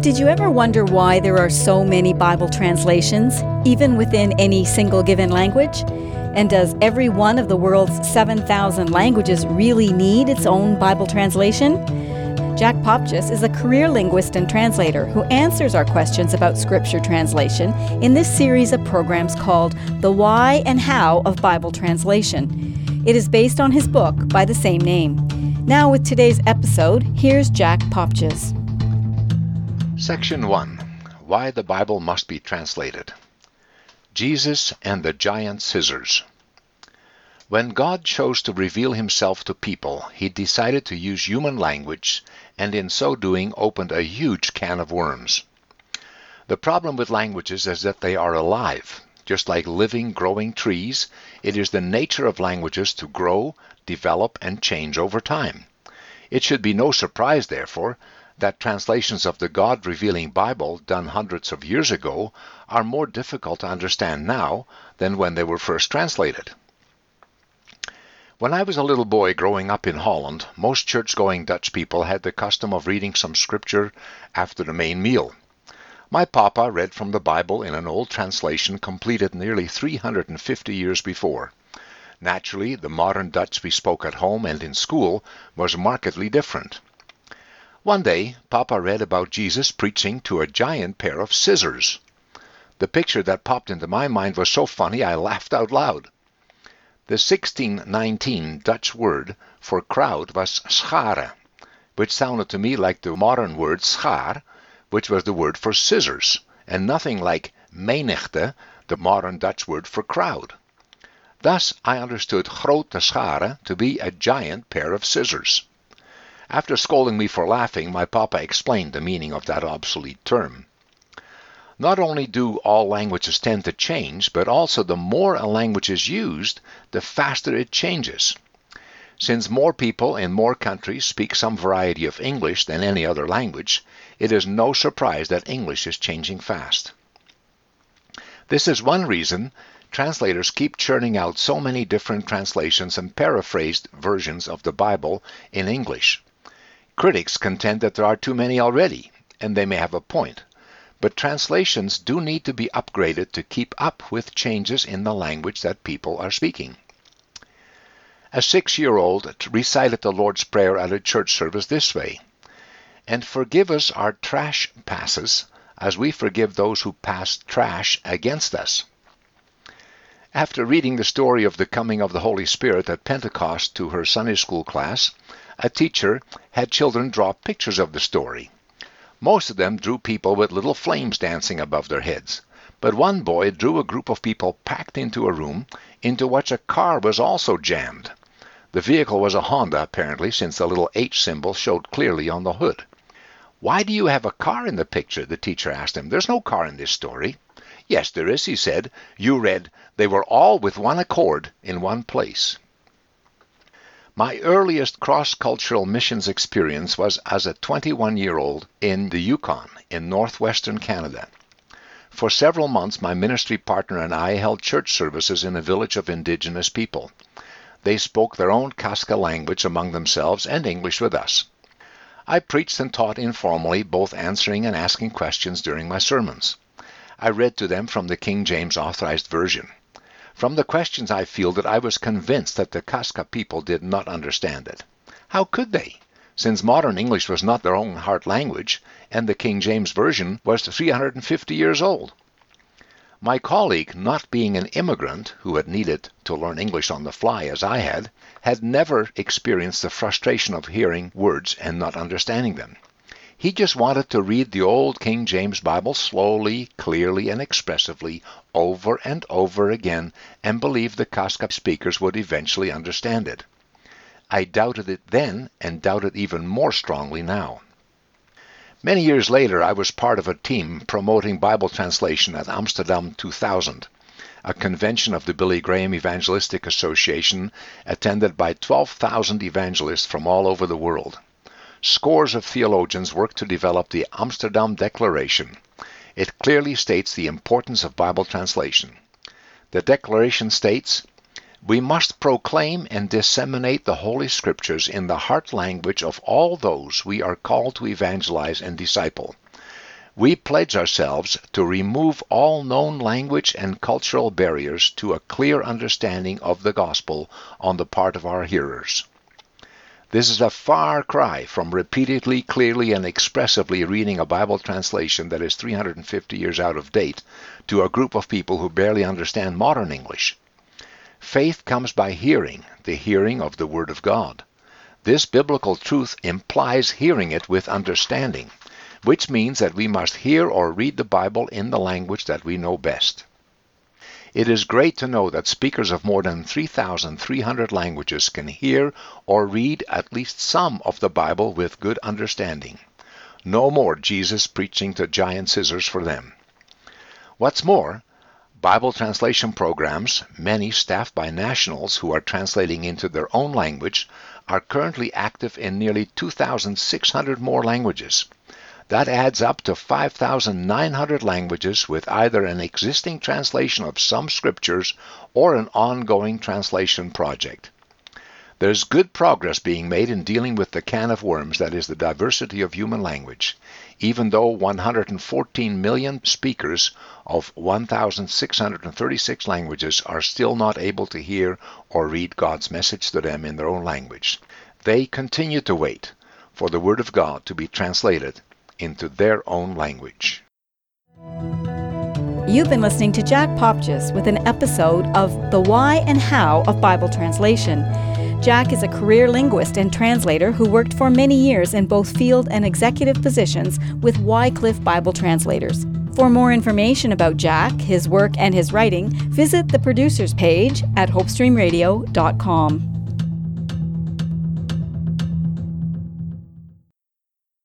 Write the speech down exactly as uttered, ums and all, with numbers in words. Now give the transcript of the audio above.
Did you ever wonder why there are so many Bible translations, even within any single given language? And does every one of the world's seven thousand languages really need its own Bible translation? Jack Popcus is a career linguist and translator who answers our questions about Scripture translation in this series of programs called The Why and How of Bible Translation. It is based on his book by the same name. Now with today's episode, here's Jack Popcus. Section one. Why the Bible Must Be Translated. Jesus and the Giant Scissors. When God chose to reveal himself to people, he decided to use human language, and in so doing opened a huge can of worms. The problem with languages is that they are alive. Just like living, growing trees, it is the nature of languages to grow, develop, and change over time. It should be no surprise, therefore, that translations of the God-revealing Bible done hundreds of years ago are more difficult to understand now than when they were first translated. When I was a little boy growing up in Holland, most church-going Dutch people had the custom of reading some scripture after the main meal. My papa read from the Bible in an old translation completed nearly three hundred fifty years before. Naturally, the modern Dutch we spoke at home and in school was markedly different. One day, Papa read about Jesus preaching to a giant pair of scissors. The picture that popped into my mind was so funny I laughed out loud. The sixteen nineteen Dutch word for crowd was schare, which sounded to me like the modern word schaar, which was the word for scissors, and nothing like menigte, the modern Dutch word for crowd. Thus, I understood grote schare to be a giant pair of scissors. After scolding me for laughing, my papa explained the meaning of that obsolete term. Not only do all languages tend to change, but also the more a language is used, the faster it changes. Since more people in more countries speak some variety of English than any other language, it is no surprise that English is changing fast. This is one reason translators keep churning out so many different translations and paraphrased versions of the Bible in English. Critics contend that there are too many already, and they may have a point. But translations do need to be upgraded to keep up with changes in the language that people are speaking. A six-year-old recited the Lord's Prayer at a church service this way: "And forgive us our trash passes, as we forgive those who pass trash against us." After reading the story of the coming of the Holy Spirit at Pentecost to her Sunday school class, a teacher had children draw pictures of the story. Most of them drew people with little flames dancing above their heads, but one boy drew a group of people packed into a room into which a car was also jammed. The vehicle was a Honda, apparently, since the little H symbol showed clearly on the hood. "Why do you have a car in the picture?" the teacher asked him. "There's no car in this story." "Yes, there is," he said. "You read, 'They were all with one accord in one place.'" My earliest cross-cultural missions experience was as a twenty-one-year-old in the Yukon in northwestern Canada. For several months, my ministry partner and I held church services in a village of indigenous people. They spoke their own Kaska language among themselves and English with us. I preached and taught informally, both answering and asking questions during my sermons. I read to them from the King James Authorized Version. From the questions I fielded, I was convinced that the Kaska people did not understand it. How could they, since modern English was not their own heart language, and the King James Version was three hundred fifty years old? My colleague, not being an immigrant who had needed to learn English on the fly as I had, had never experienced the frustration of hearing words and not understanding them. He just wanted to read the old King James Bible slowly, clearly, and expressively over and over again, and believed the Kaska speakers would eventually understand it. I doubted it then, and doubt it even more strongly now. Many years later, I was part of a team promoting Bible translation at Amsterdam two thousand, a convention of the Billy Graham Evangelistic Association attended by twelve thousand evangelists from all over the world. Scores of theologians worked to develop the Amsterdam Declaration. It clearly states the importance of Bible translation. The Declaration states, "We must proclaim and disseminate the Holy Scriptures in the heart language of all those we are called to evangelize and disciple. We pledge ourselves to remove all known language and cultural barriers to a clear understanding of the gospel on the part of our hearers. This is a far cry from repeatedly, clearly, and expressively reading a Bible translation that is three hundred fifty years out of date to a group of people who barely understand modern English. Faith comes by hearing, the hearing of the Word of God. This biblical truth implies hearing it with understanding, which means that we must hear or read the Bible in the language that we know best. It is great to know that speakers of more than three thousand three hundred languages can hear or read at least some of the Bible with good understanding. No more Jesus preaching to giant scissors for them. What's more, Bible translation programs, many staffed by nationals who are translating into their own language, are currently active in nearly two thousand six hundred more languages. That adds up to five thousand nine hundred languages with either an existing translation of some scriptures or an ongoing translation project. There's good progress being made in dealing with the can of worms that is the diversity of human language, even though one hundred fourteen million speakers of one thousand six hundred thirty-six languages are still not able to hear or read God's message to them in their own language. They continue to wait for the Word of God to be translated into their own language. You've been listening to Jack Popchus with an episode of The Why and How of Bible Translation. Jack is a career linguist and translator who worked for many years in both field and executive positions with Wycliffe Bible Translators. For more information about Jack, his work, and his writing, visit the producers page at hope stream radio dot com.